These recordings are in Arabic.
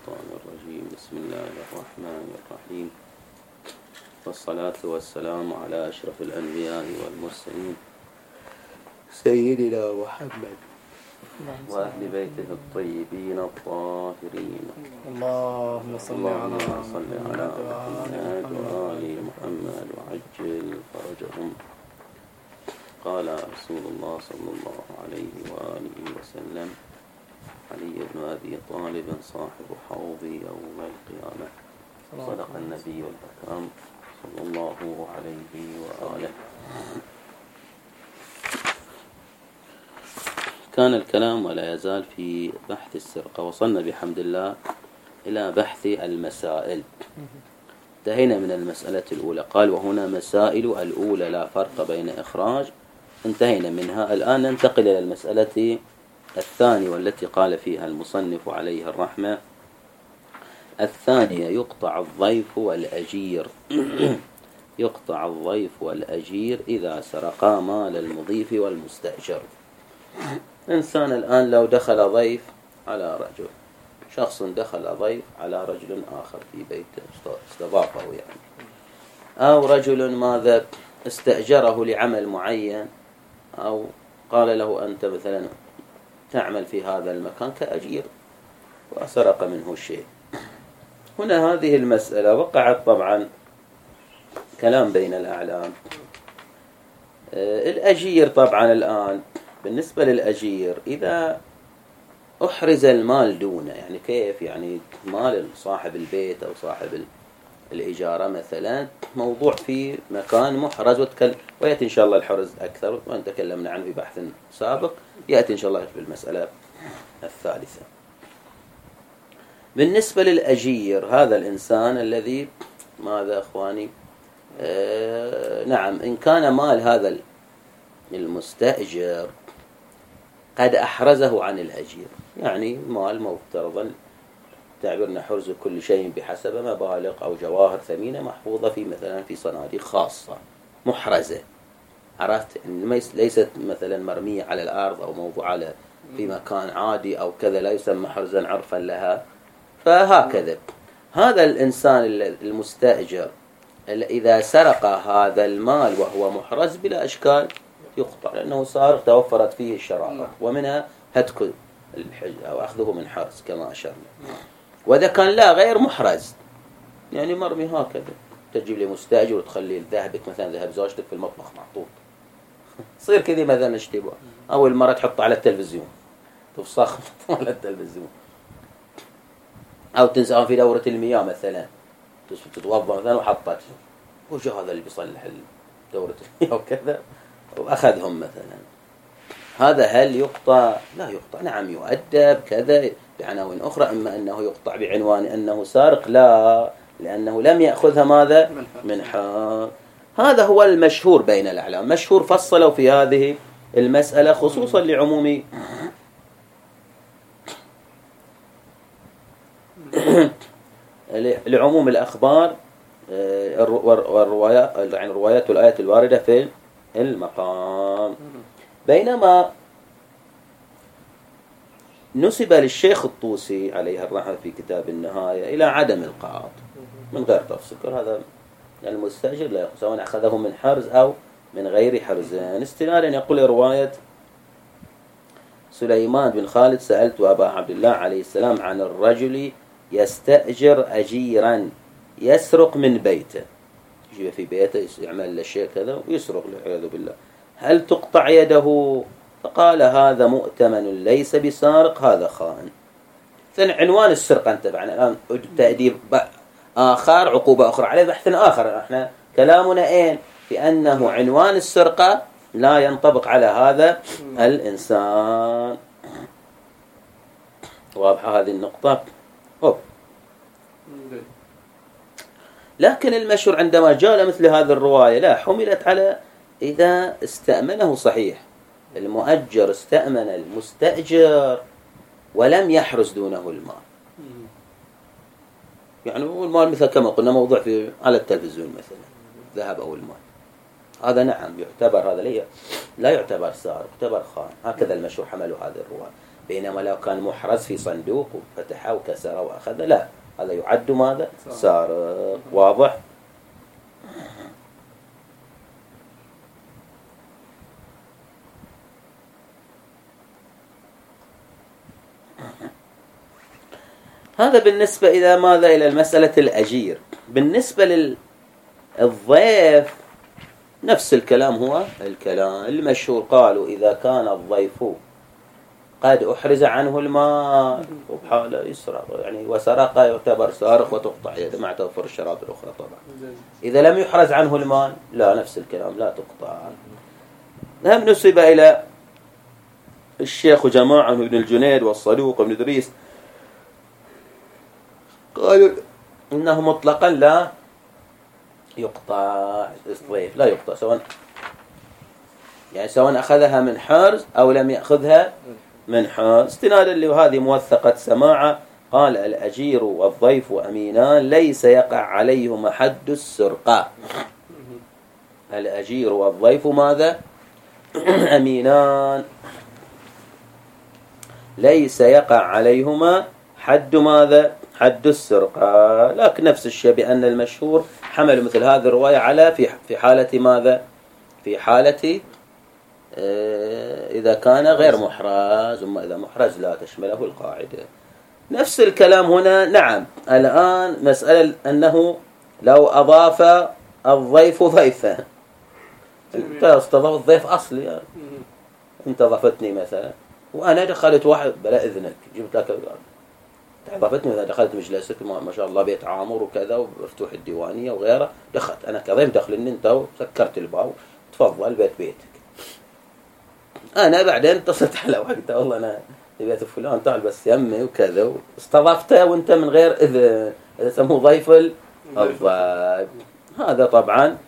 الشيطان الرجيم. بسم الله الرحمن الرحيم، والصلاة والسلام على أشرف الأنبياء والمرسلين سيدنا محمد وأهل بيته الطيبين الطاهرين. اللهم صل على محمد وآل محمد وعجل فرجهم. قال رسول الله صلى الله عليه وآله وسلم: علي بن أبي طالب صاحب حوضي يوم القيامة. صدق النبي الأكرم صلى الله عليه وآله. كان الكلام ولا يزال في بحث السرقة. وصلنا بحمد الله إلى بحث المسائل. انتهينا من المسألة الأولى. قال: وهنا مسائل الأولى لا فرق بين إخراج. انتهينا منها. الآن ننتقل إلى المسألة الثانية والتي قال فيها المصنف عليه الرحمة: الثانية: يقطع الضيف والأجير. يقطع الضيف والأجير إذا سرقا مال المضيف والمستأجر. إنسان الآن لو دخل ضيف على رجل، شخص دخل ضيف على رجل آخر في بيته، استضافه يعني، أو رجل ماذا استأجره لعمل معين، أو قال له: أنت مثلا تعمل في هذا المكان كأجير، وسرق منه شيء. هنا هذه المسألة وقعت طبعا كلام بين الأعلام. الأجير طبعا الآن بالنسبة للأجير إذا أحرز المال دونه، يعني كيف؟ يعني مال صاحب البيت أو صاحب الإجارة مثلا موضوع في مكان محرز، ويأتي إن شاء الله الحرز أكثر وأن تكلمنا عنه في بحث سابق، يأتي إن شاء الله في المسألة الثالثة. بالنسبة للأجير هذا الإنسان الذي ماذا أخواني نعم، إن كان مال هذا المستأجر قد أحرزه عن الأجير، يعني مال مفترضا تعبير نحرز كل شيء بحسب مبالغ أو جواهر ثمينة محفوظة في مثلا في صناديق خاصة محرزة، عرفت؟ ليست مثلا مرمية على الأرض أو موضوعة في مكان عادي أو كذا، لا يسمى حرزا عرفا لها. فهكذا هذا الإنسان المستأجر إذا سرق هذا المال وهو محرز بلا إشكال يقطع، لأنه سارق توفرت فيه الشرارة، ومنها هتك الحج أو أخذه من حرز كما أشرنا. وإذا كان لا غير محرز، يعني مرمي هكذا، تجيب لي مستأجر وتخلي ذهبك مثلا ذهب زوجتك في المطبخ محطوط، تصير كذي مثلا اشتباه. أول مرة تحطه على التلفزيون، تفسخ على التلفزيون، أو تنساه في دورة المياه مثلا، تتوضأ مثلا وحطت وش هذا اللي بيصلح دورة المياه وكذا وأخذهم مثلا. هذا هل يقطع؟ لا يقطع. نعم يؤدب كذا بعناوين أخرى، إما أنه يقطع بعنوان أنه سارق، لا، لأنه لم يأخذها ماذا؟ من حق. هذا هو المشهور بين الأعلام. مشهور فصلوا في هذه المسألة خصوصا لعموم الأخبار والروايات، يعني الروايات والآيات الواردة في المقام. بينما نسب للشيخ الطوسي عليه الرحمة في كتاب النهاية إلى عدم القعاط من غير تفصيل. هذا المستأجر لا يأخذ سواء أخذه من حرز أو من غير حرزان. استنادا يقول رواية سليمان بن خالد: سألت أبا عبد الله عليه السلام عن الرجل يستأجر أجيرا يسرق من بيته، يجي في بيته يعمل له شيء كذا ويسرق والعياذ بالله، هل تقطع يده؟ فقال: هذا مؤتمن ليس بسارق، هذا خائن. عنوان السرقة انتبه، الآن تأديب آخر، عقوبة أخرى عليه، بحث آخر. احنا كلامنا اين؟ في أنه عنوان السرقة لا ينطبق على هذا الإنسان. واضحة هذه النقطة؟ لكن المشهور عندما جاء مثل هذه الرواية لا، حملت على إذا استأمنه صحيح، المؤجر استأمن المستأجر ولم يحرز دونه المال، يعني المال مثل كما قلنا موضوع على التلفزيون مثلا ذهب أو المال، هذا نعم يعتبر، هذا لا يعتبر سارق، يعتبر خائن. هكذا المشهور حملوا هذه الرواية. بينما لو كان محرز في صندوق وفتحه وكسره وأخذه لا، هذا يعد ماذا؟ سارق. واضح؟ هذا بالنسبة إلى ماذا؟ إلى المسألة الأجير. بالنسبة للضيف نفس الكلام، هو الكلام المشهور. قالوا إذا كان الضيف قد أحرز عنه المال وبحاله يسرق يعني وسرق يعتبر سارق وتقطع يده مع توفر الشرائط الأخرى. طبعا إذا لم يحرز عنه المال لا، نفس الكلام لا تقطع. هم نسب إلى الشيخ وجماعة ابن الجنيد والصدوق وابن إدريس قالوا إنه مطلقا لا يقطع الضيف، لا يقطع سواء أخذها من حرز أو لم يأخذها من حرز. استنادا لهذه موثقة سماعة قال الأجير والضيف أمينان ليس يقع عليهما حد السرقة. الأجير والضيف ماذا؟ أمينان ليس يقع عليهما حد ماذا؟ حد السرقة. لكن نفس الشيء بأن المشهور حمل مثل هذه الرواية على في حالة ماذا؟ في حالة إذا كان غير محرز، أما إذا محرز لا تشمله القاعدة. نفس الكلام هنا. نعم الآن مسألة أنه لو أضاف الضيف ضيفا، أنت استضاف الضيف أصلي يعني. أنت ضفتني مثلا وأنا دخلت واحد بلا إذنك، جبت لك ضفتني إذا دخلت مجلسك ما شاء الله بيت عامر وكذا ومفتوح الديوانية وغيره، دخلت أنا كضيف دخلني أنت وسكرت الباب تفضل بيتك. أنا بعدين اتصلت على وقتها والله أنا بيت فلان تعال بس يمي وكذا واستضفته وأنت من غير إذن، هذا يسموه ضيف الضيف. هذا طبعا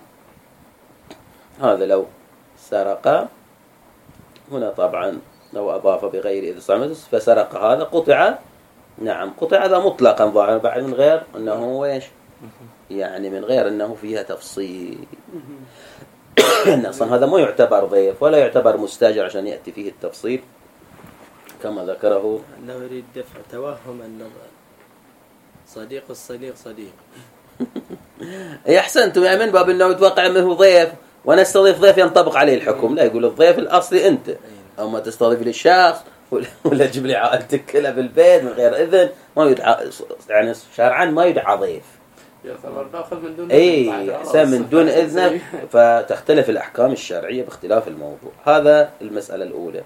هذا لو سرق هنا طبعا لو أضاف بغير إذن صامت فسرق هذا قطع. نعم قطع هذا مطلقا ظاهرا بعد من غير أنه ويش يعني من غير أنه فيها تفصيل. أن أصلا هذا ما يعتبر ضيف ولا يعتبر مستاجر عشان يأتي فيه التفصيل كما ذكره. أنه يريد دفع توهم أن صديق الصديق صديق. أحسنتم يعني من باب أنه يتوقع منه ضيف ونستضيف ضيف ينطبق عليه الحكم. لا، يقول الضيف الأصلي أنت، أو ما تستضيف لي الشخص ولا تجيب لي عائلتك كلها بالبيت من غير إذن ما يدعى يعني شرعا ما يدعى ضيف. من دون إذن فتختلف الأحكام الشرعية باختلاف الموضوع. هذا المسألة الأولى.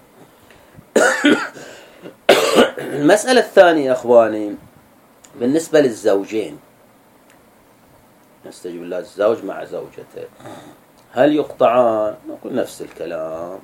المسألة الثانية أخواني بالنسبة للزوجين، نستجيب الله الزوج مع زوجته هل يقطعان؟ نقول نفس الكلام.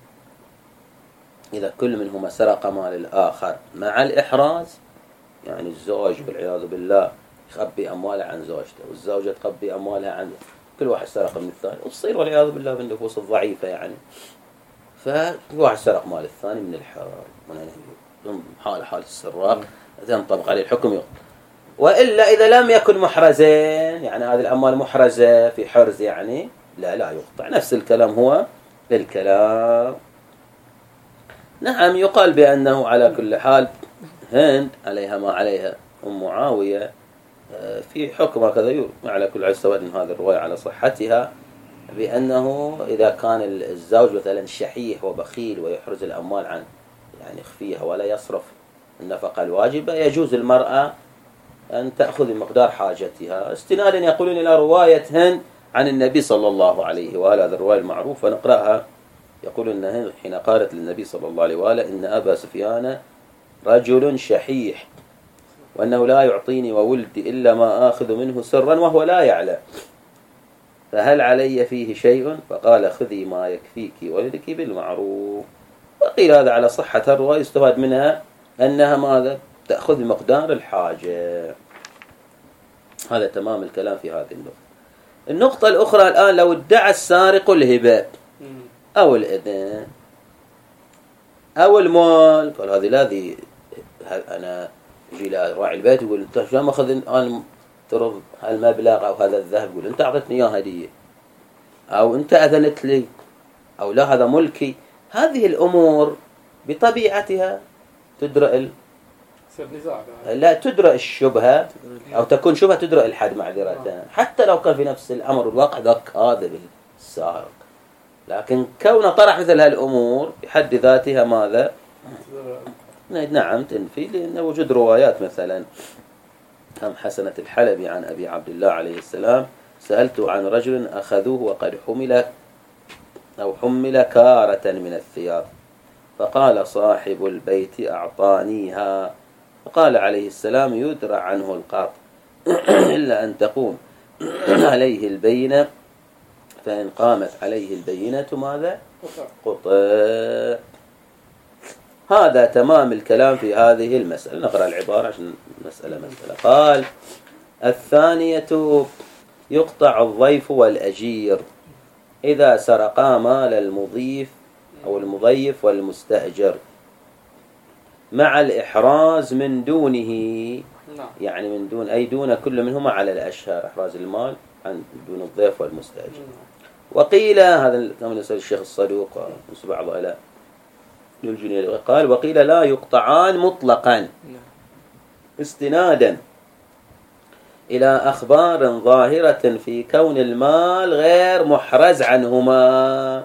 إذا كل منهما سرق مال الآخر مع الإحراز، يعني الزوج والعياذ بالله يخبي أمواله عن زوجته والزوجة تخبي أموالها عن كل واحد سرق من الثاني، وتصير والعياذ بالله بالنفوس الضعيفة يعني. فكل واحد سرق مال الثاني من الحرام من حال السراق ينطبق عليه الحكم. وإلا إذا لم يكن محرزين يعني هذه الأموال محرزة في حرز يعني لا يقطع. نفس الكلام هو الكلام. نعم يقال بأنه على كل حال هند عليها ما عليها أم معاوية في حكم هكذا على كل حال، سواء هذه الرواية على صحتها بأنه إذا كان الزوج مثلا شحيح وبخيل ويحرز الأموال عن يعني يخفيها ولا يصرف النفقة الواجبة، يجوز المرأة أن تأخذ مقدار حاجتها. استنادا يقولون إلى رواية هند عن النبي صلى الله عليه وآله، هذا الرواية المعروفة نقرأها. يقول أن هند حين قالت للنبي صلى الله عليه وآله إن أبا سفيان رجل شحيح وأنه لا يعطيني وولدي إلا ما آخذ منه سرا وهو لا يعلم، فهل علي فيه شيء؟ فقال خذي ما يكفيك ولدك بالمعروف. وقيل هذا على صحة الرواية، يستفاد منها أنها ماذا؟ تأخذ مقدار الحاجة. هذا تمام الكلام في هذه النقطة. النقطة الأخرى الآن لو ادعى السارق الهبة أو الإذن أو المال، قال هذه لا أنا يجي لا راعي البيت يقول أنت شو ماخذ الآن ترض هالمبلغ أو هذا الذهب، يقول أنت أعطتني إياه هدية أو أنت أذنت لي أو لا هذا ملكي. هذه الأمور بطبيعتها تدرأ يصير نزاع. لا تدرأ الشبهة أو تكون شبهة تدرأ الحد معذرة، حتى لو كان في نفس الأمر والواقع ذاك كاذب السارق، لكن كونه طرح مثل هالأمور بحد ذاتها ماذا؟ نعم تنفي، لأن وجود روايات مثلا هم حسنة الحلبي عن أبي عبد الله عليه السلام: سألت عن رجل أخذوه وقد حمل كارة من الثياب، فقال صاحب البيت أعطانيها، فقال عليه السلام: يدرى عنه القاط إلا أن تقوم عليه البينة، فإن قامت عليه البينة ماذا؟ قطع. هذا تمام الكلام في هذه المسألة. نقرأ العبارة عشان مسألة. قال: الثانية: يقطع الضيف والأجير إذا سرقا مال المضيف أو المضيف والمستأجر مع الإحراز من دونه، يعني من دون أي دون كل منهما على الأشهر، إحراز المال عن دون الضيف والمستأجر. وقيل هذا كما يسأل الشيخ الصدوق ونسب بعض إلى الجنيد، قال: وقيل لا يقطعان مطلقا استنادا إلى أخبار ظاهرة في كون المال غير محرز عنهما،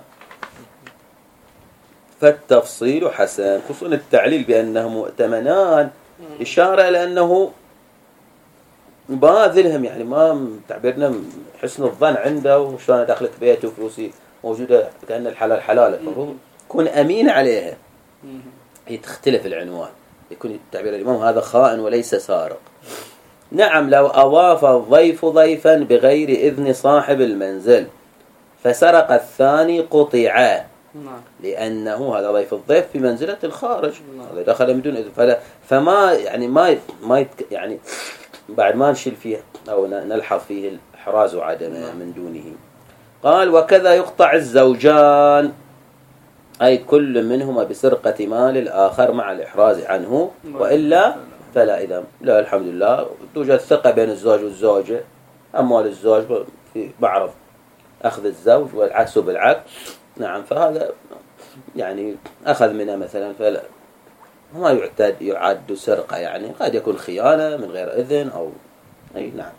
فالتفصيل حسن. خصوصا التعليل بأنه مؤتمنان إشارة إلى أنه باذلهم، يعني ما تعبيرنا حسن الظن عنده، وشلون دخلت بيته وفلوسي موجودة كأن الحلال حلال، المفروض يكون أمين عليها. هي تختلف العنوان، يكون تعبير الإمام هذا خائن وليس سارق. نعم لو أضاف الضيف ضيفا بغير إذن صاحب المنزل فسرق الثاني قطع، لأنه هذا ضيف الضيف في منزلة الخارج، هذا دخل بدون إذن، فما يعني ما يعني بعد ما نشيل فيه أو نلحظ فيه الإحراز وعدم من دونه. قال: وكذا يقطع الزوجان، أي كل منهما بسرقة مال الآخر مع الإحراز عنه، وإلا فلا. إذا لا الحمد لله توجد ثقة بين الزوج والزوجة، أموال الزوج في بعض أخذ الزوج والعكس بالعكس، نعم، فهذا يعني أخذ منها مثلا، فلا ما يعد سرقة، يعني قد يكون خيانة من غير إذن أو أي. نعم.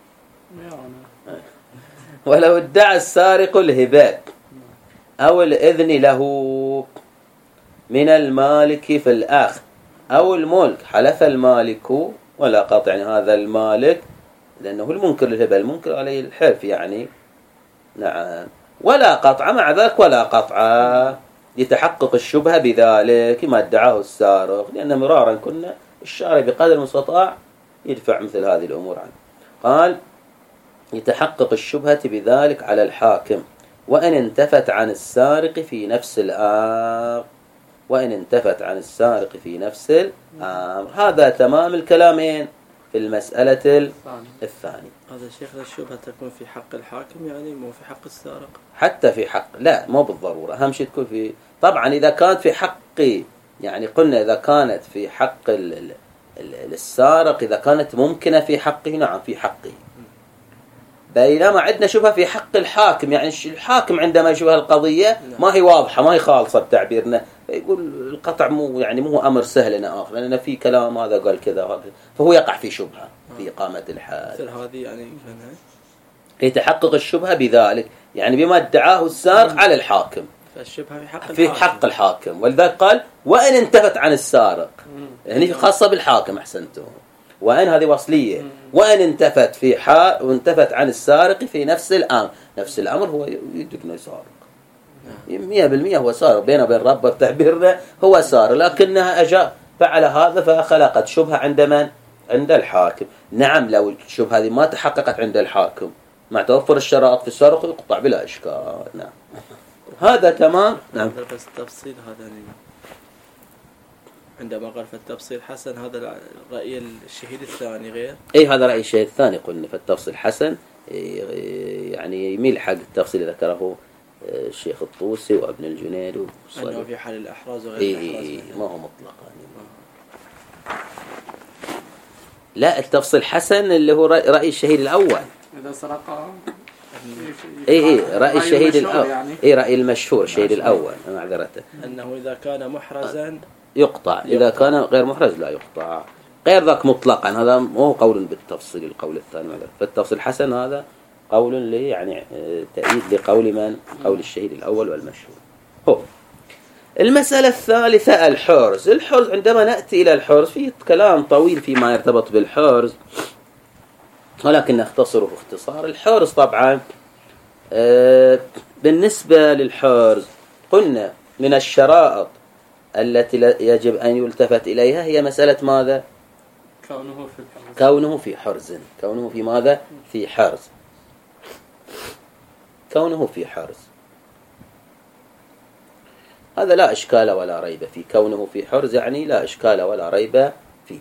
ولو ادعى السارق الهبات أو الإذن له من المالك في الآخر أو الملك، حلف المالك ولا قطع، يعني هذا المالك لأنه المنكر للهبة، المنكر عليه الحلف يعني. نعم. ولا قطع مع ذلك، ولا قطع لتحقق الشبهة بذلك ما ادعاه السارق، لأن مرارا كنا الشارع بقدر المستطاع يدفع مثل هذه الأمور عنه. قال: يتحقق الشبهة بذلك على الحاكم وإن انتفت عن السارق في نفس الأمر، وإن انتفت عن السارق في نفس الأمر. هذا تمام الكلامين في المسألة الثانية. هذا الشيخ الشبهة تكون في حق الحاكم، يعني مو في حق السارق؟ حتى في حق، لا مو بالضرورة، أهم شيء تكون في، طبعا إذا كانت في حق، يعني قلنا إذا كانت في حق السارق، إذا كانت ممكنة في حقه، نعم في حقه. بينما عندنا شبهة في حق الحاكم، يعني الحاكم عندما يشوف القضية ما هي واضحة، ما هي خالصة بتعبيرنا، يقول القطع مو أمر سهل لنا آخر، لأن في كلام هذا قال كذا، فهو يقع في شبهة في إقامة الحال. مثل هذه يعني يتحقق الشبهة بذلك، يعني بما ادعاه السارق على الحاكم، فالشبهة في حق الحاكم، ولذلك قال: وإن انتفت عن السارق، يعني خاصة بالحاكم. أحسنتم. وإن هذه وصلية، وإن انتفت في وانتفت عن السارق في نفس الأمر. نفس الأمر هو يدرك سارق 100%، هو سارق بينه وبين ربه بتعبيرنا، هو سارق، لكنها أجا فعل هذا فخلقت شبهة عند من؟ عند الحاكم. نعم لو الشبهة هذه ما تحققت عند الحاكم مع توفر الشرائط في السارق يقطع بلا إشكال. نعم هذا تمام. نعم. بس التفصيل هذا عندما قال فالتفصيل حسن، هذا رأي الشهيد الثاني غير؟ أي هذا رأي الشهيد الثاني. قلنا فالتفصيل حسن، يعني يميل حق التفصيل اللي ذكره الشيخ الطوسي وابن الجنيد أنه في حال الأحراز وغير الأحراز ما هو مطلقا. لا التفصيل حسن اللي هو رأي الشهيد الأول. إذا سرق اي رأي الشهيد الأول يعني. رأي المشهور الشهيد الأول معذرته أنه إذا كان محرزا يقطع، إذا كان غير محرز لا يقطع، غير ذاك مطلقا. هذا مو قول بالتفصيل، القول الثاني فالتفصيل الحسن هذا قول يعني تأييد لقول من؟ قول الشهيد الأول والمشهور. هو المسألة الثالثة الحرز. الحرز عندما نأتي إلى الحرز في كلام طويل فيما يرتبط بالحرز، ولكن نختصره اختصار. الحرز طبعا بالنسبة للحرز قلنا من الشرائط التي يجب أن يلتفت إليها هي مسألة ماذا؟ كونه في حرز. كونه في ماذا؟ في حرز. كونه في حرز هذا لا إشكال ولا ريب فيه. كونه في حرز يعني لا إشكال ولا ريب فيه.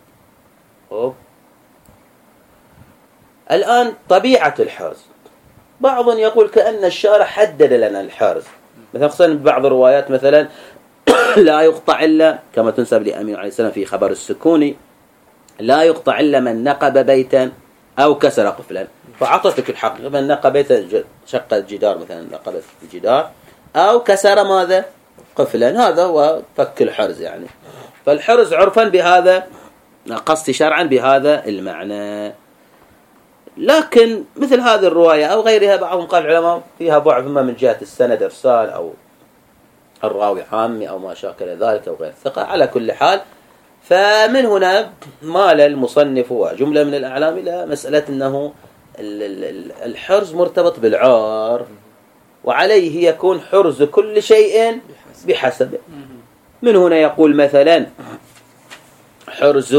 الآن طبيعة الحرز، بعض يقول كأن الشارع حدد لنا الحرز، مثلا خصوصا ببعض الروايات مثلا لا يقطع إلا كما تنسب لأمين عليه السلام في خبر السكوني، لا يقطع إلا من نقب بيتا أو كسر قفلا. فعطتك الحقيقة من نقب بيتا شق الجدار مثلا، نقب الجدار أو كسر ماذا؟ قفلا. هذا هو فك الحرز يعني. فالحرز عرفا بهذا، قصد شرعا بهذا المعنى. لكن مثل هذه الرواية أو غيرها بعضهم قال العلماء فيها ضعف، إما من جهة السند إرسال أو الراوي عامي أو ما شاكل ذلك أو غير ثقة. على كل حال فمن هنا مال المصنف وجملة من الأعلام إلى مسألة أنه الحرز مرتبط بالعار، وعليه يكون حرز كل شيء بحسبه. من هنا يقول مثلا حرز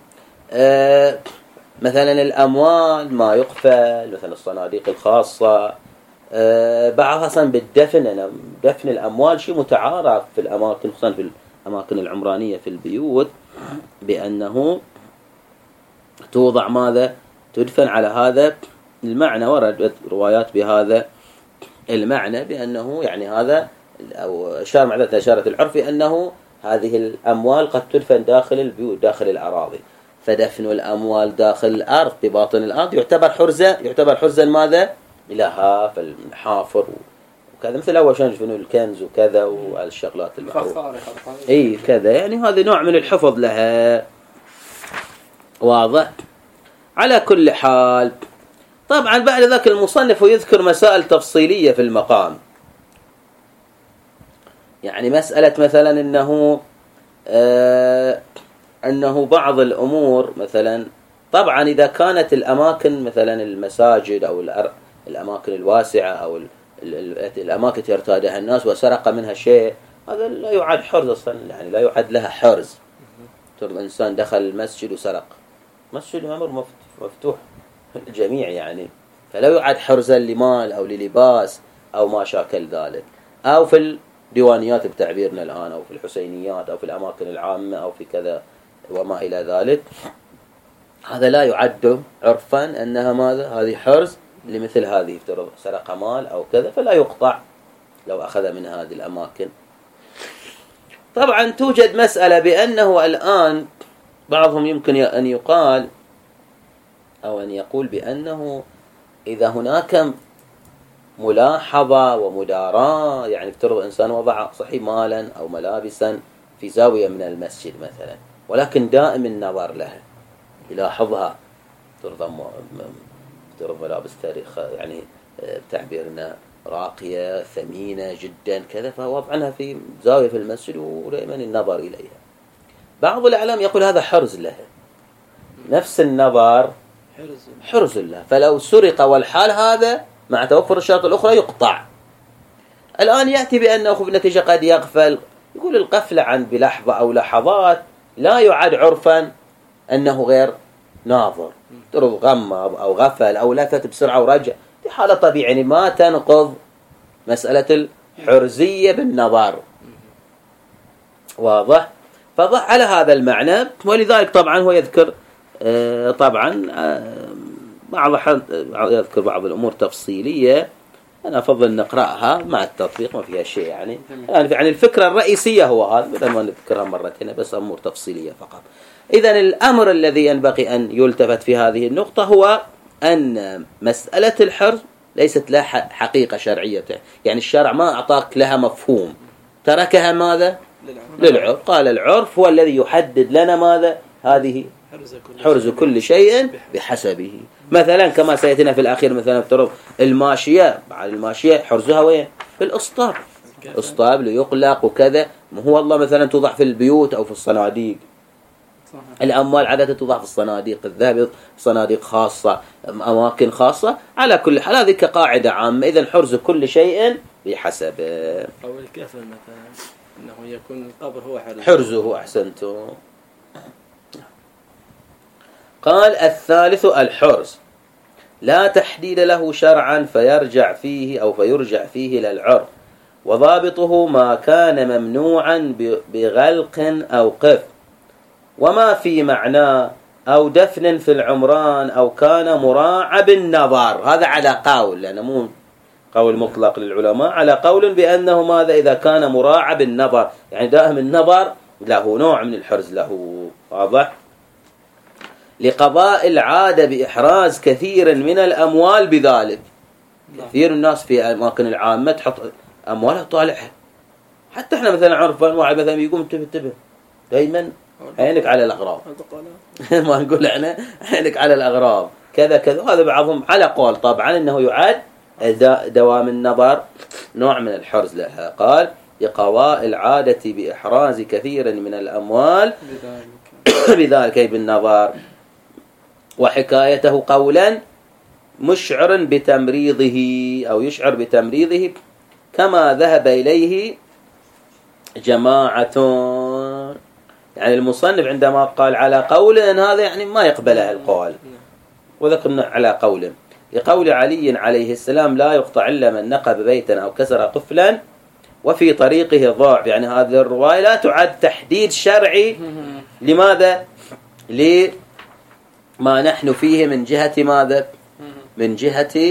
مثلا الأموال ما يقفل، مثلا الصناديق الخاصة، بعضها أصلا بالدفن. دفن الأموال شيء متعارف في الأماكن، خصوصا في الأماكن العمرانية في البيوت، بأنه توضع ماذا؟ تدفن على هذا المعنى. وردت روايات بهذا المعنى بأنه يعني هذا، أو أشارت العرف أنه هذه الأموال قد تدفن داخل البيوت داخل الأراضي، فدفن الأموال داخل الأرض بباطن الأرض يعتبر حرزا ماذا؟ لها في المحافر وكذا، مثل أول شان يدفنوا الكنز وكذا والشغلات المعروفة كذا، يعني هذا نوع من الحفظ لها. واضح؟ على كل حال طبعا بعد ذلك المصنف يذكر مسائل تفصيلية في المقام، يعني مسألة مثلا أنه بعض الأمور مثلا، طبعا إذا كانت الأماكن مثلا المساجد أو الأماكن الواسعة أو الأماكن يرتادها الناس وسرق منها شيء، هذا لا يعد حرز أصلا، يعني لا يعد لها حرز. ترى إنسان دخل المسجد وسرق، مسجد أمر مفتوح الجميع يعني، فلا يعد حرزا لمال أو للباس أو ما شاكل ذلك، أو في الديوانيات بتعبيرنا الآن، أو في الحسينيات أو في الأماكن العامة أو في كذا وما إلى ذلك. هذا لا يعد عرفا أنها ماذا؟ هذه حرز لمثل هذه، افترض سرق مال أو كذا فلا يقطع لو أخذ من هذه الأماكن. طبعا توجد مسألة بأنه الآن بعضهم يمكن أن يقال أو أن يقول بأنه إذا هناك ملاحظة ومداراة، يعني افترض إنسان وضع صحيح مالا أو ملابسا في زاوية من المسجد مثلا، ولكن دائم النظر لها يلاحظها، افترض ملابس تاريخ يعني بتعبيرنا راقية ثمينة جدا كذا، فوضعها في زاوية في المسجد ودائما النظر إليها. بعض الأعلام يقول هذا حرز لها، نفس النظر حرز لها، فلو سرق والحال هذا مع توفر الشرط الأخرى يقطع. الآن يأتي بأنه في النتيجة قد يغفل، يقول القفل عن بلحظة أو لحظات لا يعد عرفا أنه غير ناظر، ترى غمض أو غفل أو لفت بسرعة ورجع، دي حالة طبيعية يعني ما تنقض مسألة الحرزية بالنظر. واضح؟ فضح على هذا المعنى، ولذلك طبعا هو يذكر طبعا يذكر بعض الأمور تفصيلية، أنا أفضل نقرأها مع التطبيق ما فيها شيء يعني الفكرة الرئيسية هو هذا، بدل ما نذكرها مرتين بس أمور تفصيلية فقط. إذن الأمر الذي ينبغي أن يلتفت في هذه النقطة هو أن مسألة الحرز ليست لها حقيقة شرعية، يعني الشرع ما أعطاك لها مفهوم، تركها ماذا؟ للعرف. قال العرف هو الذي يحدد لنا ماذا؟ هذه حرز كل شيء بحسبه. مثلا كما سيأتينا في الأخير، مثلا افترض الماشية، بعد الماشية حرزها وين؟ في الأسطاب، أسطاب ليقلق وكذا. هو الله مثلا توضع في البيوت أو في الصناديق. الأموال عادة توضع في الصناديق، الذهب صناديق خاصة، أماكن خاصة. على كل حال هذه كقاعدة عامة. إذن حرز كل شيء بحسب. أو الكفن مثلا، أنه يكون القبر هو حرزه. أحسنتم. قال الثالث الحرز لا تحديد له شرعا فيرجع فيه إلى العرف، وضابطه ما كان ممنوعا بغلق أو قف، وما في معناه أو دفن في العمران، أو كان مراعى بالنظر. هذا على قول، لأنه مو قول مطلق للعلماء، على قول بأنه ماذا؟ إذا كان مراعى بالنظر، يعني دائم النظر له نوع من الحرز له. واضح؟ لقضاء العادة بإحراز كثير من الأموال بذلك. كثير الناس في أماكن العامة تحط أموالها طالعها. حتى احنا مثلا عرفا واحد مثلا يقوم انتبه دايما عينك على الأغراض ما نقول احنا عينك على الأغراض كذا كذا. هذا بعضهم على قول طبعا أنه يعد دوام النظر نوع من الحرز لها. قال لقضاء العادة بإحراز كثير من الأموال بذلك أي بالنظر. وحكايته قولا مشعر بتمريضه أو يشعر بتمريضه كما ذهب إليه جماعة. يعني المصنف عندما قال على قول هذا يعني ما يقبله القول، وذكرنا على قول لقول علي عليه السلام لا يقطع إلا من نقب بيتا أو كسر قفلا وفي طريقه ضاع. يعني هذه الرواية لا تعد تحديد شرعي. لماذا؟ لما نحن فيه من جهة ماذا؟ من جهة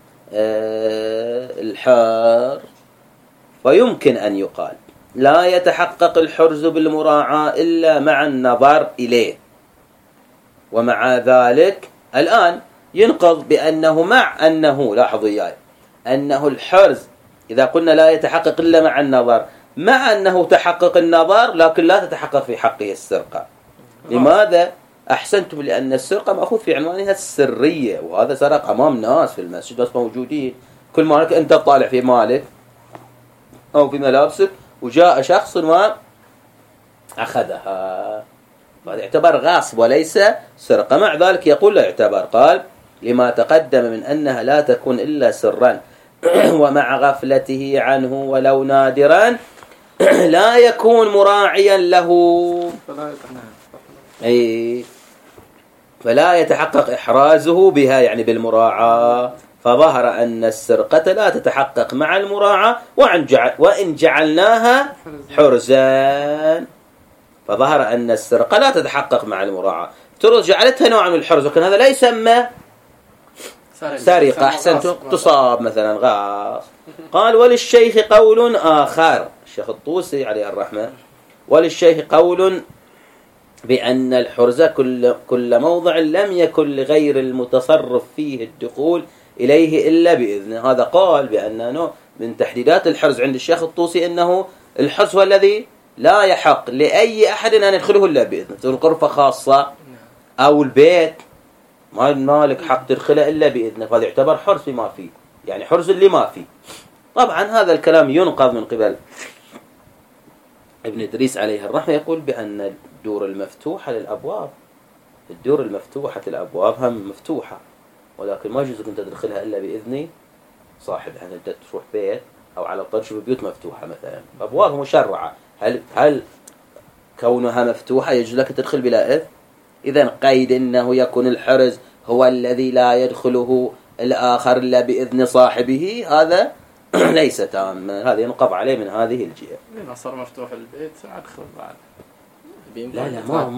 الحار. ويمكن أن يقال لا يتحقق الحرز بالمراعاة إلا مع النظر إليه. ومع ذلك الآن ينقض بأنه مع أنه، لاحظوا إياي، أنه الحرز إذا قلنا لا يتحقق إلا مع النظر، مع أنه تحقق النظر لكن لا تتحقق في حقه السرقة. لماذا؟ أحسنتم، لأن السرقة مأخوذ في عنوانها السرية، وهذا سرق أمام ناس في المسجد، ناس موجودين، كل ما لك أنت طالع في مالك أو في ملابسك وجاء شخص ما أخذها، هذا يعتبر غاصب وليس سرقة. مع ذلك يقول لا يعتبر. قال لما تقدم من أنها لا تكون إلا سرا ومع غفلته عنه ولو نادرا لا يكون مراعيا له، فلا يتحقق إحرازه بها يعني بالمراعاة. فظهر أن السرقة لا تتحقق مع المراعاة وإن جعلناها حرزان. فظهر أن السرقة لا تتحقق مع المراعاة، ترى جعلتها نوع من الحرز، وكان هذا لا يسمى سرقة. أحسنت، تصاب مثلا غاص. قال وللشيخ قول آخر، الشيخ الطوسي عليه الرحمة، وللشيخ قول بأن الحرز كل موضع لم يكن لغير المتصرف فيه الدخول إليه إلا بإذن. هذا قال بأنه من تحديدات الحرز عند الشيخ الطوسي أنه الحرز هو الذي لا يحق لأي أحد أن يدخله إلا بإذن. الغرفة خاصة أو البيت ما مالك حق تدخله إلا بإذن، فهذا يعتبر حرز فيما فيه، يعني حرز اللي ما فيه. طبعا هذا الكلام ينقض من قبل ابن إدريس عليه الرحمة، يقول بأن الدور المفتوحة للأبواب، الدور المفتوحة للأبواب هم مفتوحة، ولكن ما يجوز أن تدخلها إلا بإذن صاحبها. يعني أنت تروح بيت أو على الطرش ببيوت مفتوحة مثلا، أبوابها مشرعة، هل كونها مفتوحة يجوز لك تدخل بلا إذن؟ إذن قيد إنه يكون الحرز هو الذي لا يدخله الآخر إلا بإذن صاحبه، هذا ليس تام. هذا ينقض عليه من هذه الجهة. إذا صار مفتوح البيت أدخل بعد. لا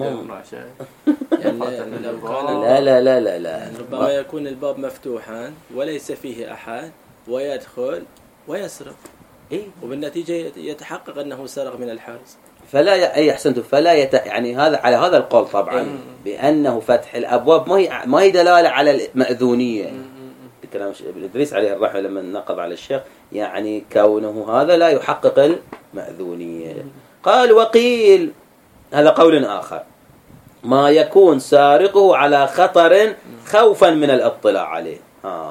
لا ربما يكون الباب مفتوحا وليس فيه أحد ويدخل ويسرق، وبالنتيجة يتحقق أنه سرق من الحرز. فلا أحسنت، يعني هذا على هذا القول طبعا بأنه فتح الأبواب ما هي دلالة على المأذونية. كلام ابن إدريس عليه الرحمة لما نقض على الشيخ، يعني كونه هذا لا يحقق المأذونية. قال وقيل، هذا قول آخر، ما يكون سارقه على خطر خوفا من الاطلاع عليه.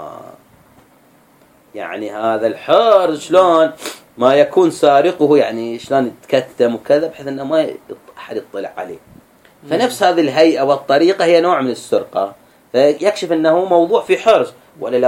يعني هذا الحرز شلون ما يكون سارقه، يعني شلون يتكتم وكذا بحيث انه ما احد يطلع عليه. فنفس هذه الهيئة والطريقة هي نوع من السرقة، فيكشف انه موضوع في حرز. ولا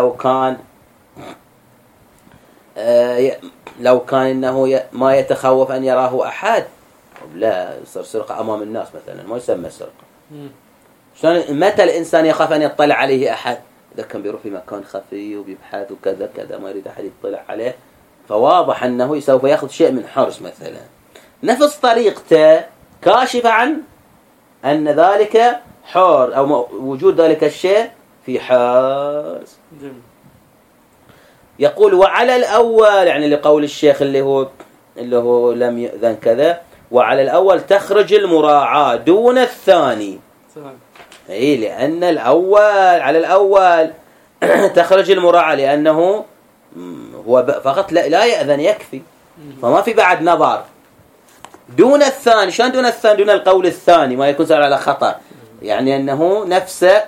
لو كان انه ما يتخوف ان يراه احد، لا يصير سرقة امام الناس مثلا، ما يسمى سرقة. شلون متى الانسان يخاف ان يطلع عليه احد؟ اذا كان بيروح في مكان خفي وبيبحث وكذا كذا ما يريد احد يطلع عليه، فواضح انه سوف ياخذ شيء من حرز مثلا. نفس طريقته كاشفة عن ان ذلك حر او وجود ذلك الشيء في حرز. يقول وعلى الأول، يعني لقول الشيخ اللي هو لم يأذن كذا، وعلى الأول تخرج المراعاة دون الثاني. أي لأن على الأول تخرج المراعاة، لأنه هو فقط لا يأذن يكفي، فما في بعد نظر. دون الثاني، شلون دون الثاني؟ دون القول الثاني ما يكون سأل على خطر، يعني أنه نفسه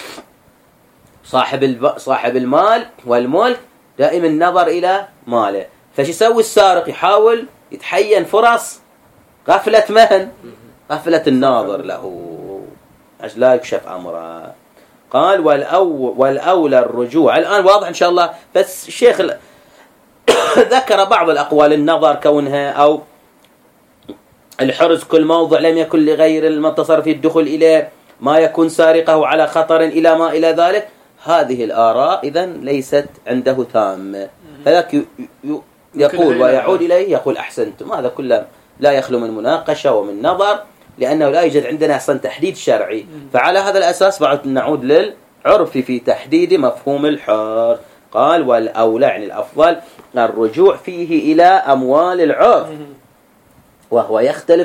صاحب المال والملك دائما النظر إلى ماله. فش يسوي السارق؟ يحاول يتحين فرص غفلة غفلة الناظر له عشان لا يكشف أمره. قال والأولى الرجوع. الآن واضح إن شاء الله، بس الشيخ ذكر بعض الأقوال، النظر كونها أو الحرز كل موضع لم يكن لغير المنتصر في الدخول إليه، ما يكون سارقه على خطر إلى ما إلى ذلك. هذه الآراء إذن ليست عنده تامة، فذاك يقول ويعود إليه يقول أحسنتم. هذا كله لا يخلو من مناقشة ومن نظر، لأنه لا يوجد عندنا أصلا تحديد شرعي. فعلى هذا الأساس بعد نعود للعرف في تحديد مفهوم الحر. قال والأولى، يعني الأفضل، الرجوع فيه إلى أموال العرف، وهو يختلف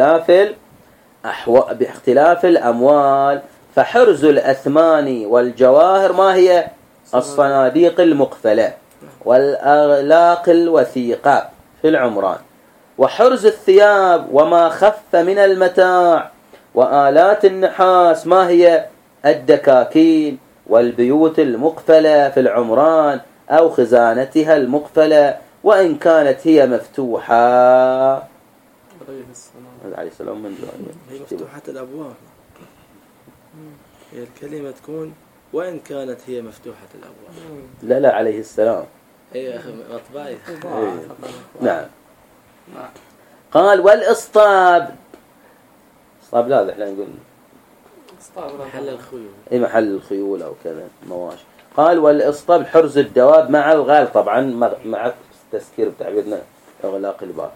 باختلاف الأموال. فحرز الأثمان والجواهر ما هي؟ الصناديق المقفلة والأغلاق الوثيقة في العمران. وحرز الثياب وما خف من المتاع وآلات النحاس ما هي؟ الدكاكين والبيوت المقفلة في العمران أو خزانتها المقفلة وإن كانت هي مفتوحة. عليه السلام من هي مفتوحة الأبواب، هي الكلمة تكون وإن كانت هي مفتوحة الأبواب. لا عليه السلام. أي مطبعي. نعم. قال والإسطاب. إسطاب لا احنا نقول محل الخيول. أي محل الخيول أو كذا مواشي. قال والإسطاب حرز الدواب مع الغال، طبعا مع تذكير بتعبيرنا إغلاق الباب.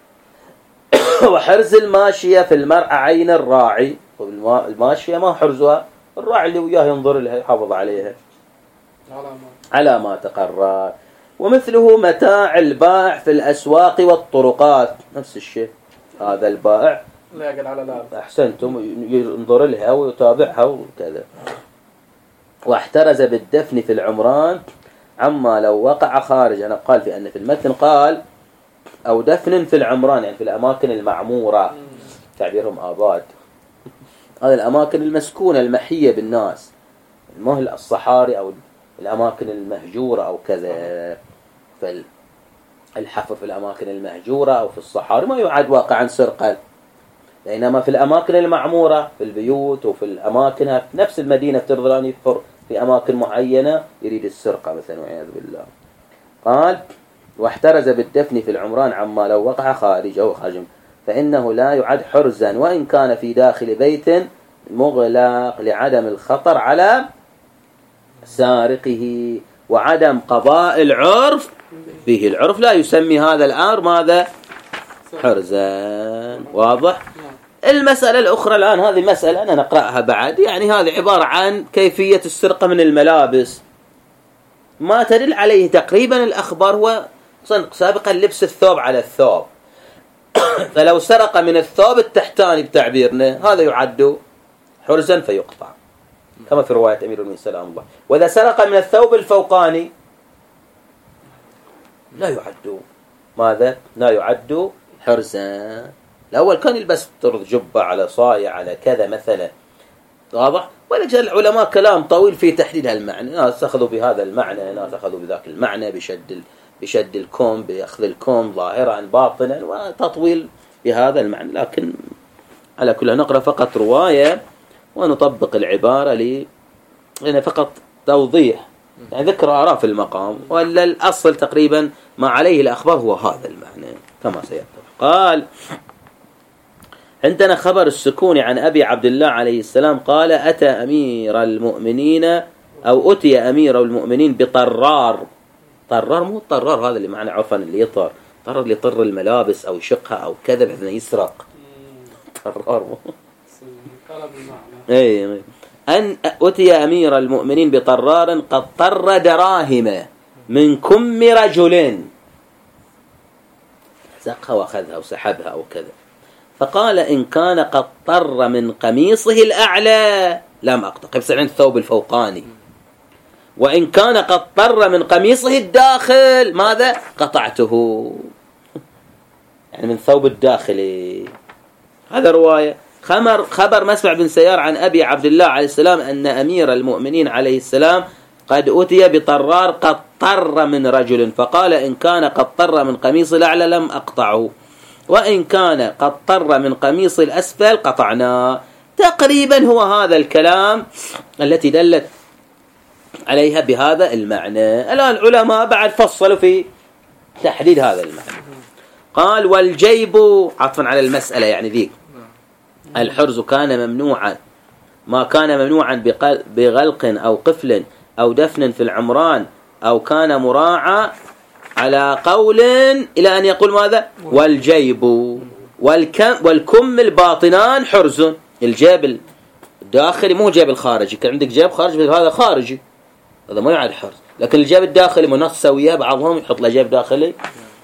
وحرز الماشية في المرأة عين الراعي. الماشية ما حرزها الراعي اللي وياه ينظر لها يحافظ عليها على ما تقرر. ومثله متاع البائع في الأسواق والطرقات، نفس الشيء. هذا البائع لا يقل على لا أحسنتم ينظر لها ويتابعها وكذا. واحترز بالدفن في العمران عما لو وقع خارج. أنا قال في أن في المتن قال أو دفن في العمران، يعني في الأماكن المعمورة، تعبيرهم آباد، هذه الأماكن المسكونة المحية بالناس، المهل الصحاري أو الأماكن المهجورة أو كذا. فالحفر في الأماكن المهجورة أو في الصحاري ما يعد واقعا سرقة، بينما في الأماكن المعمورة في البيوت وفي الأماكن في نفس المدينة ترضى يحفر في أماكن معينة يريد السرقة مثلا والعياذ بالله. قال واحترز بالدفن في العمران عما لو وقع خارج أو خارج، فإنه لا يعد حرزا وإن كان في داخل بيت مغلق لعدم الخطر على سارقه وعدم قضاء العرف به. العرف لا يسمي هذا الأمر ماذا؟ حرزا. واضح؟ المسألة الأخرى الآن، هذه مسألة أنا نقرأها بعد، يعني هذه عبارة عن كيفية السرقة من الملابس. ما تدل عليه تقريبا الأخبار هو سابقا لبس الثوب على الثوب. فلو سرق من الثوب التحتاني بتعبيرنا هذا يعد حرزا فيقطع. كما في رواية أمير المؤمنين سلام الله. وإذا سرق من الثوب الفوقاني لا يعد ماذا؟ لا يعد حرزا. الأول كان يلبس جبة على صاية على كذا مثلا، واضح؟ ولجأ العلماء كلام طويل في تحديد هالمعنى، ناس أخذوا بهذا المعنى، ناس أخذوا بذاك المعنى، بشد الكم، بأخذ الكم ظاهرا باطنا، وتطويل بهذا المعنى. لكن على كل نقرأ فقط رواية ونطبق العبارة لأن فقط توضيح، يعني ذكر آراء في المقام، ولا الأصل تقريبا ما عليه الأخبار هو هذا المعنى كما سيتفق. قال: عندنا خبر السكون عن أبي عبد الله عليه السلام قال: أتى أمير المؤمنين أو أتي أمير المؤمنين بطرار. طرار مو الطرار هذا اللي معنى عرفا اللي يطر، طرار اللي يطر الملابس أو يشقها أو كذا بحيث يسرق. طرار مو أي أن أتي أمير المؤمنين بطرار قد طر دراهم من كم رجل، زقها وأخذها وسحبها أو كذا، فقال: إن كان قد طر من قميصه الأعلى لم أقطع، قبس عند الثوب الفوقاني، وإن كان قد طر من قميصه الداخل ماذا؟ قطعته، يعني من ثوب الداخلي. هذا رواية. خبر مسمع بن سيار عن أبي عبد الله عليه السلام أن أمير المؤمنين عليه السلام قد أتي بطرار قد طر من رجل، فقال: إن كان قد طر من قميص الأعلى لم أقطعه، وإن كان قد طر من قميص الأسفل قطعناه. تقريبا هو هذا الكلام التي دلت عليها بهذا المعنى. الآن العلماء بعد فصلوا في تحديد هذا المعنى. قال: والجيب عطفا على المسألة، يعني ذيك الحرز كان ممنوعا، ما كان ممنوعا بغلق أو قفل أو دفن في العمران أو كان مراعى على قول إلى أن يقول ماذا؟ والجيب والكم الباطنان حرز. الجيب الداخلي مو جيب الخارجي، كان عندك جيب خارجي هذا خارجي، هذا ما يعد حرز. لكن الجيب الداخلي منص سوية، بعضهم يحط له جيب داخلي.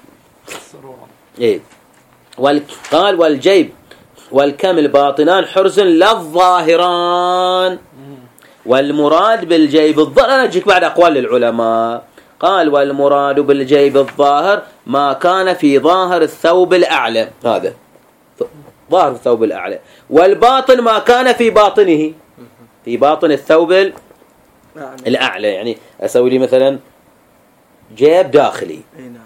إيه. قال: والجيب والكم الباطنان حرز لا الظاهران. والمراد بالجيب الظاهر، أنا أجيك بعد أقوال للعلماء. قال: والمراد بالجيب الظاهر ما كان في ظاهر الثوب الأعلى، هذا ظاهر الثوب الأعلى. والباطن ما كان في باطنه، في باطن الثوب الأعلى. يعني أسوي لي مثلا جيب داخلي،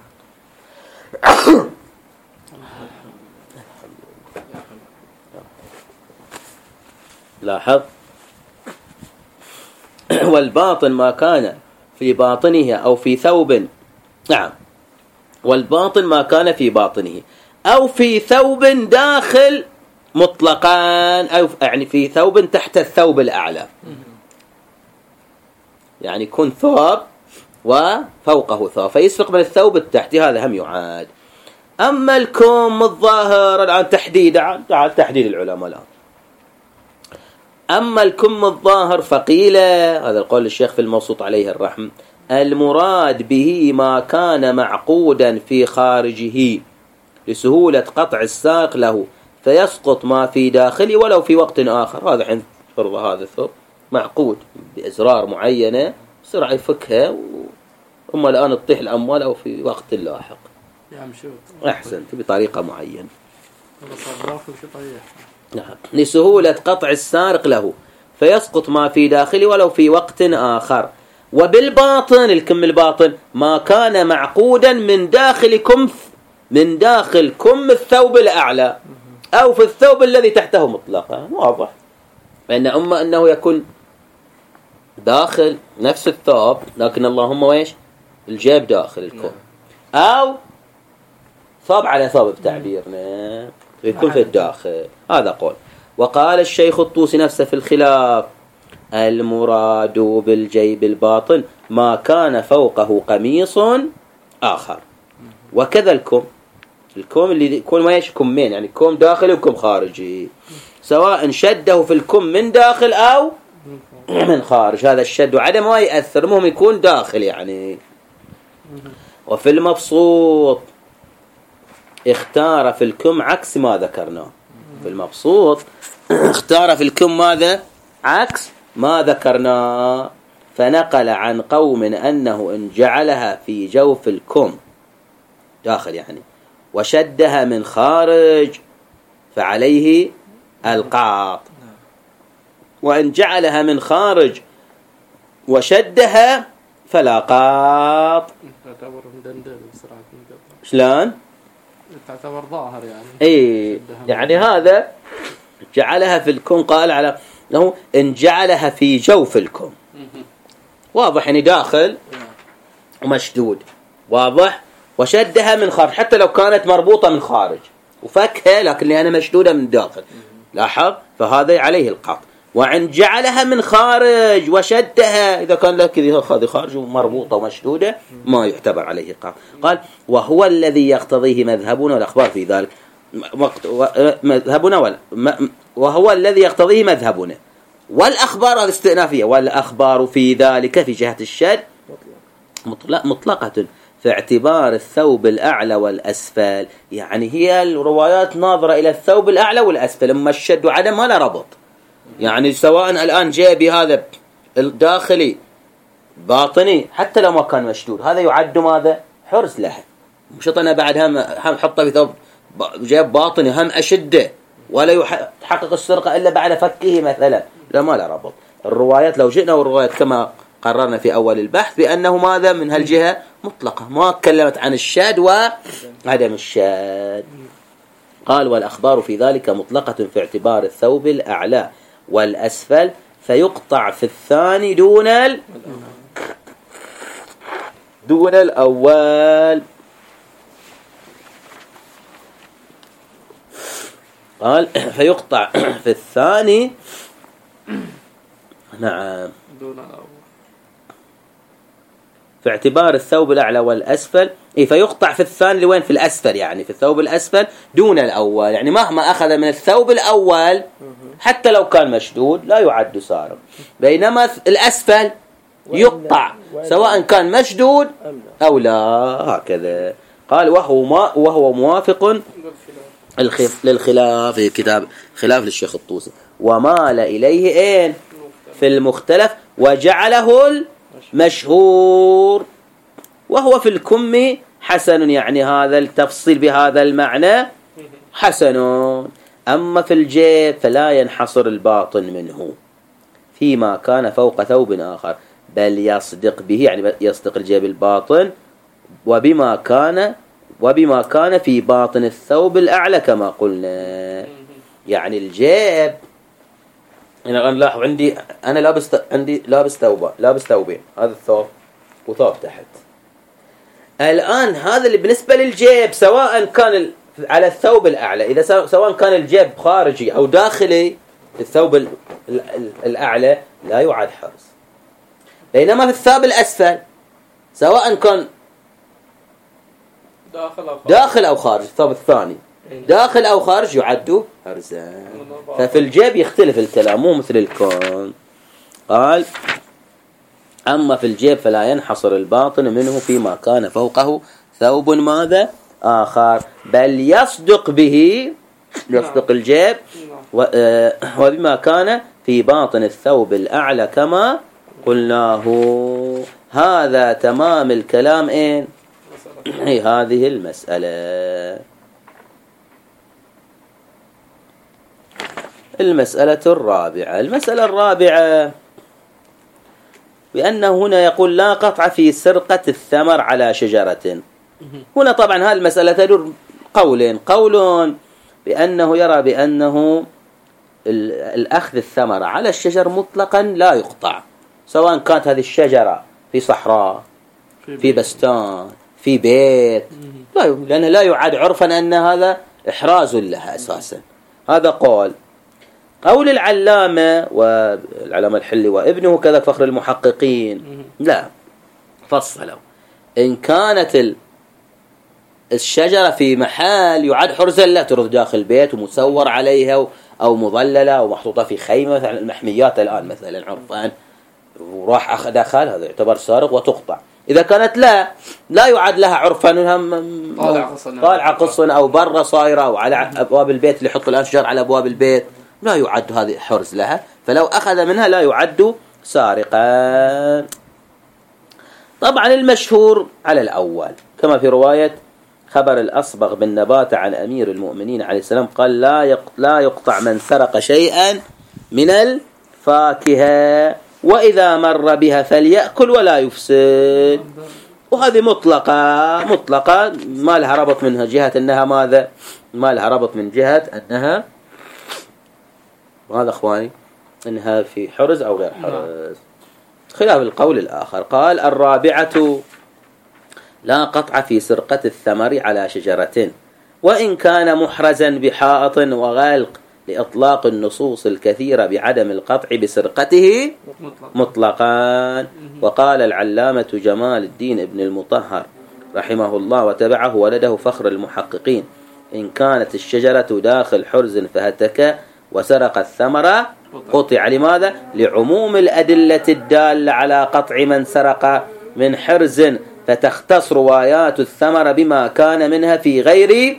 لاحظ. والباطن ما كان في باطنه أو في ثوب، نعم، والباطن ما كان في باطنه أو في ثوب داخل مطلقا، أو يعني في ثوب تحت الثوب الأعلى، يعني يكون ثوب وفوقه ثوب فيسرق من الثوب التحتي، هذا هم يعاد. أما الكم الظاهر الآن تحديد العلماء الآن. أما الكم الظاهر فقيل، هذا القول الشيخ في الموسوط عليه الرحم، المراد به ما كان معقودا في خارجه لسهولة قطع الساق له فيسقط ما في داخله ولو في وقت آخر. هذا عند فرض هذا الثوب معقود بأزرار معينة، بسرعة يفكها ثم الآن تطيح الأموال أو في وقت لاحق. أحسنت، بطريقة معينة. نعم، لسهولة قطع السارق له فيسقط ما في داخله ولو في وقت آخر. وبالباطن الكم الباطن ما كان معقودا من داخل كم الثوب الأعلى أو في الثوب الذي تحته مطلقا. واضح أنه يكون داخل نفس الثوب لكن اللهم ويش الجيب داخل الكم، أو ثوب على ثوب بتعبيرنا يكون في الداخل. هذا قول. وقال الشيخ الطوسي نفسه في الخلاف: المراد بالجيب الباطن ما كان فوقه قميص آخر. وكذا الكم اللي يكون ما يش كمين، يعني كم داخلي وكم خارجي، سواء شده في الكم من داخل أو من خارج. هذا الشد وعدم ما يأثر، المهم يكون داخل يعني. وفي المبسوط اختار في الكم عكس ما ذكرناه. في المبسوط اختار في الكم ماذا؟ عكس ما ذكرنا، فنقل عن قوم أنه إن جعلها في جوف الكم داخل يعني وشدها من خارج فعليه القاط، وإن جعلها من خارج وشدها فلا قاط. تعتبر مدندن بسرعة من قبل. شلون؟ تعتبر ظاهر يعني. إيه يعني هذا جعلها في الكم، قال على أنه إن جعلها في جوف الكم واضح يعني داخل ومشدود واضح، وشدها من خارج حتى لو كانت مربوطة من خارج وفكها لكن لأنها مشدودة من داخل لاحظ، فهذا عليه القاط. وعن جعلها من خارج وشدها إذا كان لك هذه خارج ومربوطة ومشدودة ما يعتبر عليه قاط. قال وهو الذي يقتضيه مذهبنا والأخبار في ذلك مذهبنا وهو الذي يقتضيه مذهبنا والأخبار الاستئنافية والأخبار في ذلك في جهة الشد مطلقة في اعتبار الثوب الأعلى والأسفل، يعني هي الروايات ناظرة إلى الثوب الأعلى والأسفل، أما الشد وعدم ما لا ربط. يعني سواء الآن جاء بهذا الداخلي باطني حتى لو ما كان مشدود هذا يعد ماذا؟ حرز له. مش أنا بعد هم حطه في ثوب جاء باطني هم أشده ولا يحقق السرقة إلا بعد فكه مثلا، لا ما لا ربط. الروايات لو جئنا والروايات كما قررنا في أول البحث بأنه ماذا من هالجهة مطلقة، ما تكلمت عن الشاد وعدم الشاد. قال والأخبار في ذلك مطلقة في اعتبار الثوب الأعلى والأسفل فيقطع في الثاني دون الأول. قال فيقطع في الثاني نعم دون الأول في اعتبار الثوب الأعلى والأسفل. فيقطع في الثاني لوين؟ في الأسفل، يعني في الثوب الأسفل دون الأول، يعني مهما أخذ من الثوب الأول حتى لو كان مشدود لا يعد سارق، بينما الأسفل يقطع سواء كان مشدود أو لا هكذا. قال وهو موافق للخلاف في كتاب خلاف للشيخ الطوسي ومال إليه في المختلف وجعله المشهور، وهو في الكم حسن، يعني هذا التفصيل بهذا المعنى حسن. أما في الجيب فلا ينحصر الباطن منه فيما كان فوق ثوب آخر بل يصدق به، يعني يصدق الجيب الباطن وبما كان في باطن الثوب الأعلى كما قلنا. يعني الجيب أنا لاحظ أنا لابس ثوبين، هذا الثوب وثوب تحت. الآن هذا اللي بالنسبة للجيب سواء كان على الثوب الأعلى، إذا سواء كان الجيب خارجي أو داخلي الثوب الأعلى لا يعد حرز، بينما في الثوب الأسفل سواء كان داخل أو خارج الثوب الثاني داخل أو خارج يعد حرزا. ففي الجيب يختلف الكلام مو مثل الكون. قال أما في الجيب فلا ينحصر الباطن منه فيما كان فوقه ثوب ماذا آخر بل يصدق به، يصدق الجيب وبما كان في باطن الثوب الأعلى كما قلناه. هذا تمام الكلام هذه المسألة. المسألة الرابعة بأنه هنا يقول لا قطع في سرقة الثمر على شجرة. هنا طبعا هذه المسألة تدور قول بأنه يرى بأنه الأخذ الثمر على الشجر مطلقا لا يقطع، سواء كانت هذه الشجرة في صحراء في بستان في بيت، لأنه لا يعد عرفا أن هذا إحراز لها أساسا. هذا قول العلامة والعلامة الحلي وابنه كذا فخر المحققين لا فصلوا إن كانت الشجرة في محل يعد حرزا لا ترد داخل البيت ومسور عليها أو مظللة أو محطوطة في خيمة مثلا المحميات الآن مثلا عرفان وراح أخذ هذا يعتبر سارق وتقطع. إذا كانت لا يعد لها عرفا طالع قصن أو برا صايرة أو على أبواب البيت اللي يحط الأشجار على أبواب البيت لا يعد هذه حرز لها، فلو أخذ منها لا يعد سارقا. طبعا المشهور على الأول، كما في رواية خبر الأصبغ بن نباتة عن أمير المؤمنين عليه السلام قال لا يقطع من سرق شيئا من الفاكهة، وإذا مر بها فليأكل ولا يفسد. وهذه مطلقة ما لها ربط منها جهة أنها ماذا، ما لها ربط من جهة أنها ماذا أخواني، أنها في حرز أو غير حرز، خلاف القول الآخر. قال الرابعة لا قطع في سرقة الثمر على شجرة وإن كان محرزا بحائط وغلق، لإطلاق النصوص الكثيرة بعدم القطع بسرقته مطلقا. وقال العلامة جمال الدين ابن المطهر رحمه الله وتبعه ولده فخر المحققين إن كانت الشجرة داخل حرز فهتك وسرق الثمرة قطع. لماذا؟ لعموم الأدلة الدالة على قطع من سرق من حرز، فتختص روايات الثمرة بما كان منها في غير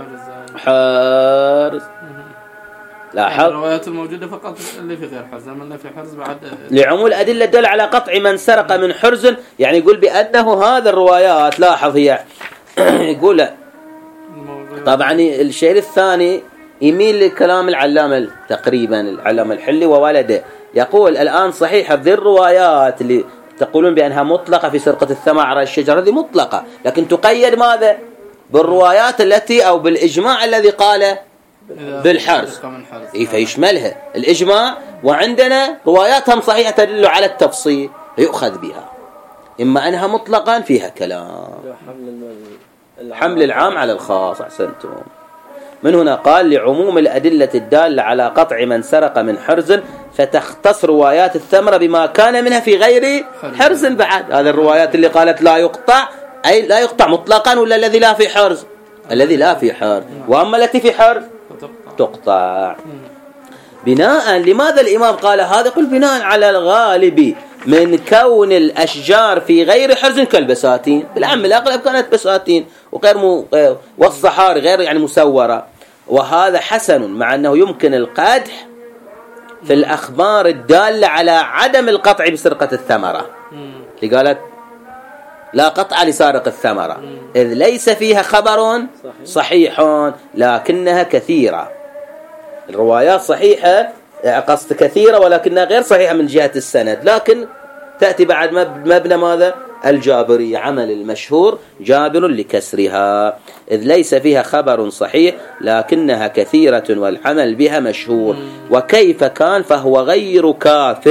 حرز. لاحظ الروايات الموجودة فقط اللي في غير حرز، أما اللي في حرز بعد لعموم الأدلة الدالة على قطع من سرق من حرز، يعني يقول بأنه هذا الروايات، لاحظ هي يقول طبعا الشيء الثاني يميل لكلام العلامة تقريبا العلامة الحلي وولده، يقول الآن صحيح هذه الروايات اللي تقولون بأنها مطلقة في سرقة الثمر على الشجرة هذه مطلقة، لكن تقيد ماذا؟ بالروايات التي أو بالإجماع الذي قال بالحرز، فيشملها الإجماع، وعندنا رواياتهم صحيحة تدل على التفصيل يؤخذ بها، إما أنها مطلقا فيها كلام حمل العام على الخاص. أحسنتم. من هنا قال لعموم الأدلة الدالة على قطع من سرق من حرز، فتختص روايات الثمرة بما كان منها في غير حرز بعد. هذه الروايات اللي قالت لا يقطع، أي لا يقطع مطلقا، ولا الذي لا في حرز؟ الذي لا في حرز. وأما التي في حرز تقطع. بناء لماذا الإمام قال هذا؟ قل بناء على الغالب من كون الأشجار في غير حرز كالبساتين، بالعام الأغلب كانت بساتين وغير والصحاري غير يعني مسورة، وهذا حسن، مع أنه يمكن القدح في الأخبار الدالة على عدم القطع بسرقة الثمرة، اللي قالت لا قطع لسارق الثمرة، إذ ليس فيها خبر صحيح لكنها كثيرة. الروايات صحيحة قصد كثيرة ولكنها غير صحيحة من جهة السند، لكن تأتي بعد مبنى ماذا؟ الجابري، عمل المشهور جابر لكسرها، إذ ليس فيها خبر صحيح لكنها كثيرة والعمل بها مشهور. وكيف كان فهو غير كاف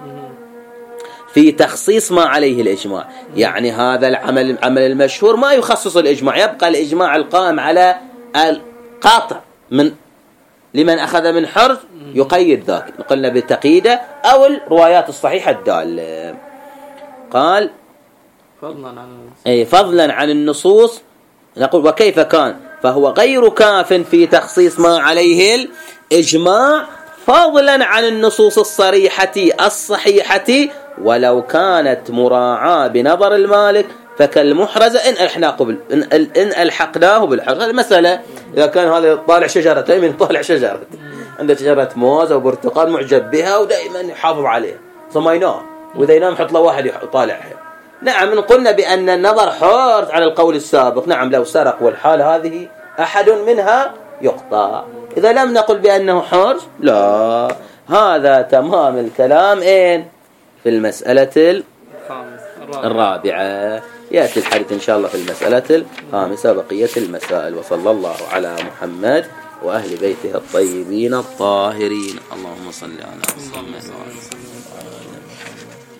في تخصيص ما عليه الإجماع، يعني هذا العمل المشهور ما يخصص الإجماع، يبقى الإجماع القائم على القاطع من لمن أخذ من حرز يقيد ذاك، قلنا بالتقييد أو الروايات الصحيحة الدالة. قال فضلا عن النصوص، نقول وكيف كان فهو غير كاف في تخصيص ما عليه الإجماع فضلا عن النصوص الصريحة الصحيحة، ولو كانت مراعاة بنظر المالك فكالمحرزة إن ألحقناه بالحرز. المسألة إذا كان هذا طالع شجرة، من طالع شجرة عنده شجرة موز أو برتقال معجب بها ودائما يحافظ عليها، صميناه وإذا ينام حط له واحد يطالعها. نعم قلنا بأن النظر حرز على القول السابق، نعم لو سرق والحال هذه أحد منها يقطع. إذا لم نقل بأنه حرز لا، هذا تمام الكلام في المسألة الرابعة. يأتي الحديث إن شاء الله في المسألة الخامسة بقية المسائل. وصلى الله على محمد وأهل بيته الطيبين الطاهرين. اللهم صل على محمد.